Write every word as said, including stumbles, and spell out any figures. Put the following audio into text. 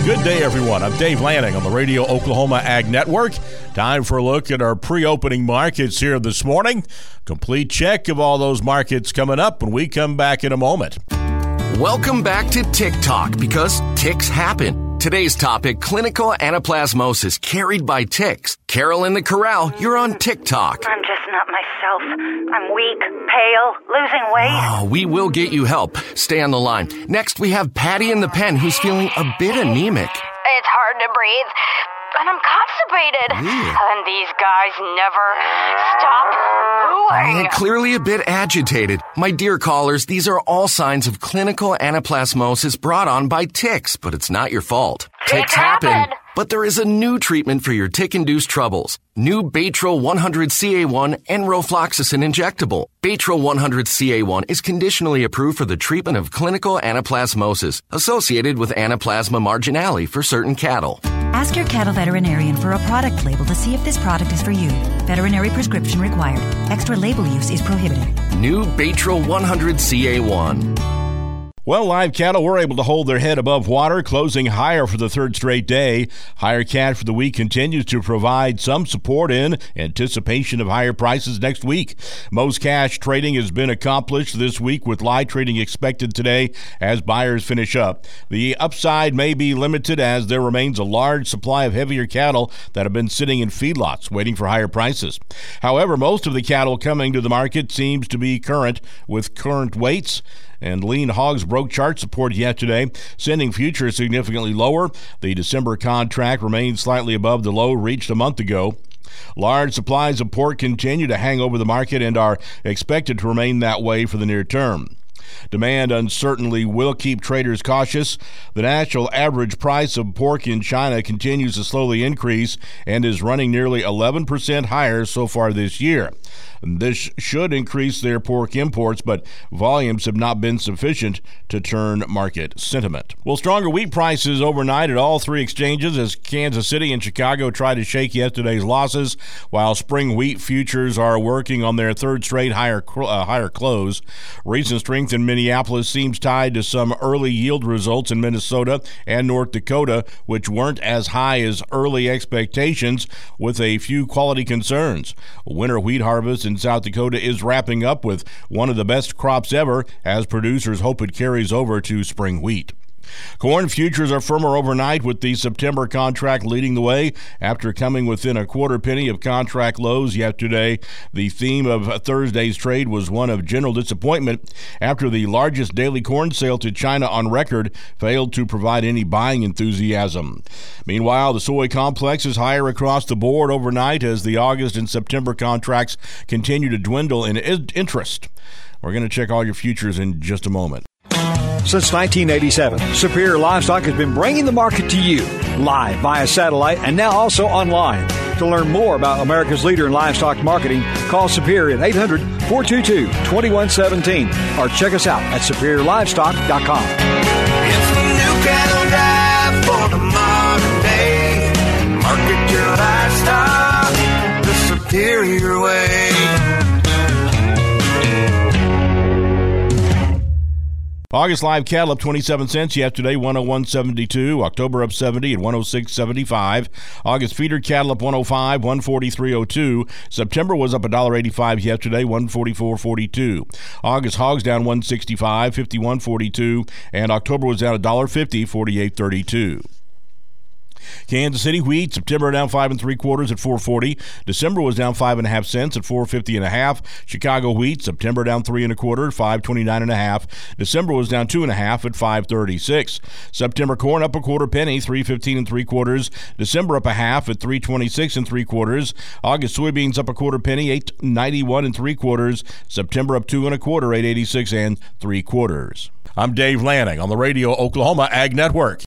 Good day, everyone. I'm Dave Lanning on the Radio Oklahoma Ag Network. Time for a look at our pre-opening markets here this morning. Complete check of all those markets coming up when we come back in a moment. Welcome back to Tick Talk, because ticks happen. Today's topic, clinical anaplasmosis carried by ticks. Carol in the Corral, you're on Tick Talk. I'm just not myself. I'm weak, pale, losing weight. Oh, we will get you help. Stay on the line. Next, we have Patty in the pen, who's feeling a bit anemic. It's hard to breathe, and I'm constipated. Yeah. And these guys never stop mooing. And clearly a bit agitated. My dear callers, these are all signs of clinical anaplasmosis brought on by ticks, but it's not your fault. Ticks happen. But there is a new treatment for your tick-induced troubles. New Baytril one hundred C A one enrofloxacin injectable. Baytril one hundred C A one is conditionally approved for the treatment of clinical anaplasmosis associated with Anaplasma marginale for certain cattle. Ask your cattle veterinarian for a product label to see if this product is for you. Veterinary prescription required. Extra label use is prohibited. New Baytril one hundred C A one. Well, live cattle were able to hold their head above water, closing higher for the third straight day. Higher cash for the week continues to provide some support in anticipation of higher prices next week. Most cash trading has been accomplished this week, with live trading expected today as buyers finish up. The upside may be limited as there remains a large supply of heavier cattle that have been sitting in feedlots waiting for higher prices. However, most of the cattle coming to the market seems to be current with current weights. And lean hogs broke chart support yesterday, sending futures significantly lower. The December contract remains slightly above the low reached a month ago. Large supplies of pork continue to hang over the market and are expected to remain that way for the near term. Demand uncertainty will keep traders cautious. The national average price of pork in China continues to slowly increase and is running nearly eleven percent higher so far this year. This should increase their pork imports, but volumes have not been sufficient to turn market sentiment. Well, stronger wheat prices overnight at all three exchanges as Kansas City and Chicago try to shake yesterday's losses, while spring wheat futures are working on their third straight higher uh, higher close. Recent strength in Minneapolis seems tied to some early yield results in Minnesota and North Dakota, which weren't as high as early expectations, with a few quality concerns. Winter wheat harvest in South Dakota is wrapping up with one of the best crops ever, as producers hope it carries over to spring wheat. Corn futures are firmer overnight, with the September contract leading the way after coming within a quarter penny of contract lows yesterday. The theme of Thursday's trade was one of general disappointment after the largest daily corn sale to China on record failed to provide any buying enthusiasm. Meanwhile, the soy complex is higher across the board overnight as the August and September contracts continue to dwindle in interest. We're going to check all your futures in just a moment. Since nineteen eighty-seven, Superior Livestock has been bringing the market to you, live via satellite and now also online. To learn more about America's leader in livestock marketing, call Superior at eight hundred, four two two, two one one seven or check us out at superior livestock dot com. It's the new cattle dive for the modern day. Market your livestock the Superior way. August live cattle up twenty-seven cents yesterday, one oh one seventy-two. October up seventy at one oh six seventy-five. August feeder cattle up one oh five, one forty-three oh two. September was up one eighty-five yesterday, one forty-four forty-two. August hogs down one sixty-five, fifty-one forty-two, and October was down one fifty, forty-eight thirty-two. Kansas City wheat, September down five and three quarters at four forty. December was down five and a half cents at four fifty and a half. Chicago wheat, September down three and a quarter, five twenty-nine and a half. December was down two and a half at five thirty-six. September corn up a quarter penny, three fifteen and three quarters. December up a half at three twenty-six and three quarters. August soybeans up a quarter penny, eight ninety-one and three quarters. September up two and a quarter, eight eighty-six and three quarters. I'm Dave Lanning on the Radio Oklahoma Ag Network.